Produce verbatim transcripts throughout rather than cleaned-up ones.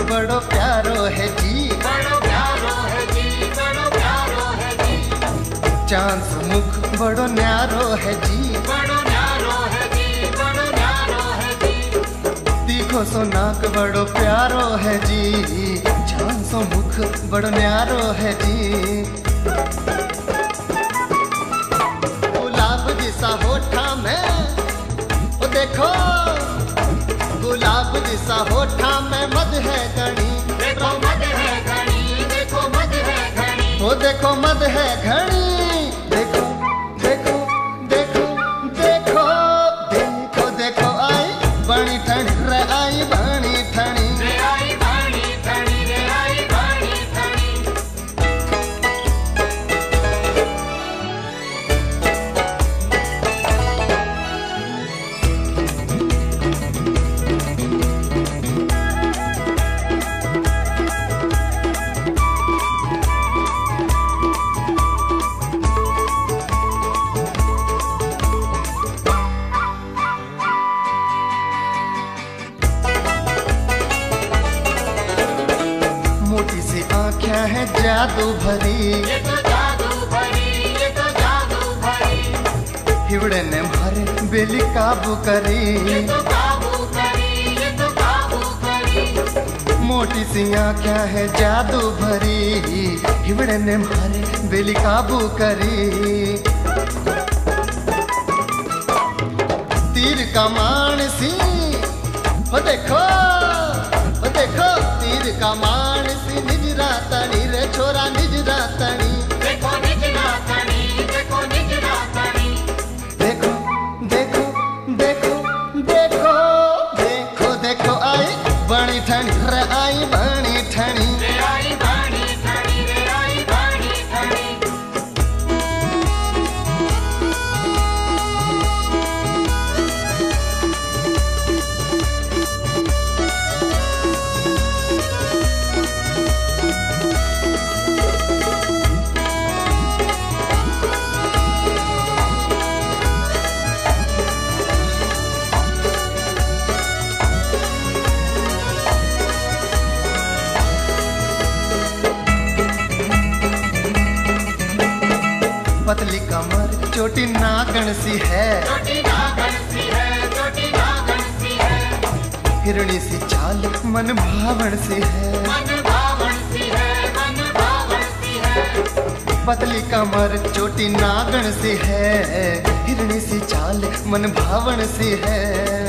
बड़ो प्यारो है जी, बड़ो प्यारो है जी, बड़ो प्यारो है जी। चांद सो मुख बड़ो न्यारो है जी, बड़ो न्यारो है जी, बड़ो न्यारो है जी। तीखो सो नाक बड़ो प्यारो है जी, चांद सो मुख बड़ो न्यारो है जी। गुलाब जिसा होठा में ओ देखो, गुलाब जिसा होठा में मद है घनी, देखो मद है घनी, देखो मद है घनी। ओ देखो मद है घनी, देखो देखो देखो देखो देखो देखो आई बणी ठणी रे आई बणी ठणी, रे आई बाणी ठणी, रे आई बाणी ठणी। मोटी सी आँखें हैं जादू भरी, ये तो जादू भरी, ये तो जादू भरी। हिवड़े ने मारे बेली काबू करी, ये तो काबू करी, ये तो काबू करी। मोटी सी आँखें हैं जादू भरी, हिवड़े ने मारे बेली काबू करी। तीर कमान सी ओ देखो ओ देखो, तीर कमान सी निजरा तनी रे छोरा निजरा तनी, देखो निज रातनी, देखो निज रातनी। देखो देखो देखो देखो देखो देखो आई बणी ठणी रे आई बणी ठणी। रे आई बाणी ठणी, रे आई बाणी ठणी। पतली कमर चोटी नागण सी है, चोटी नागन सी है, चोटी नागन सी है। हिरणी सी चाल मन भावण सी है, मन भावन सी है, मन भावन सी है। पतली कमर चोटी नागण सी है, हिरणी सी चाल मन भावण सी है।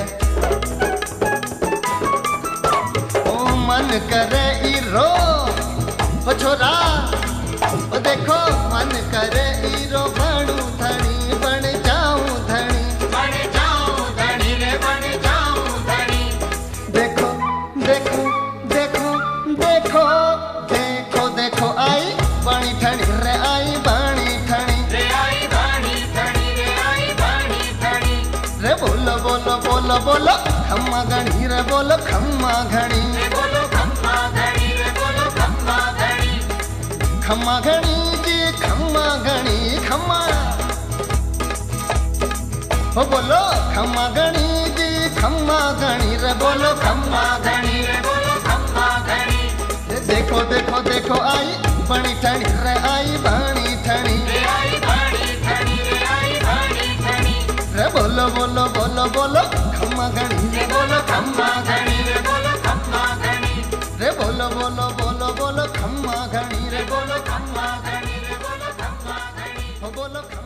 ओ मन करे ई रो ओ छोरा ओ देखो, मन करे ई रो बनू धनी बन जाऊं धनी, बन जाऊं धनी, रे बन जाऊं धनी। देखो देखो देखो देखो देखो देखो आई बणी ठणी रे आई बणी ठणी। रे आई बाणी ठणी, रे आई बाणी ठणी। रे बोलो बोलो बोलो बोलो खम्मा घणी रे बोलो खम्मा घणी, रे बोलो खम्मा घणी, रे बोलो खम्मा घणी। खम्मा घणी जी खम्मा घणी खम्मा हो बोलो खम्मा घणी जी खम्मा घणी रे बोलो खम्मा घणी। रे बोलो खम्मा घणी। रे देखो देखो देखो आई बणी ठणी रे आई बणी ठणी। रे आई बाणी ठणी, रे आई बाणी ठणी। रे बोलो बोलो बोलो बोलो खम्मा घणी रे बोलो खम्मा घणी, रे बोलो खम्मा घणी। रे बोलो बोलो बोलो बोलो खम्मा घणी रे रे बोलो खम्मा घणी, रे बोलो खम्मा घणी। हो बोलो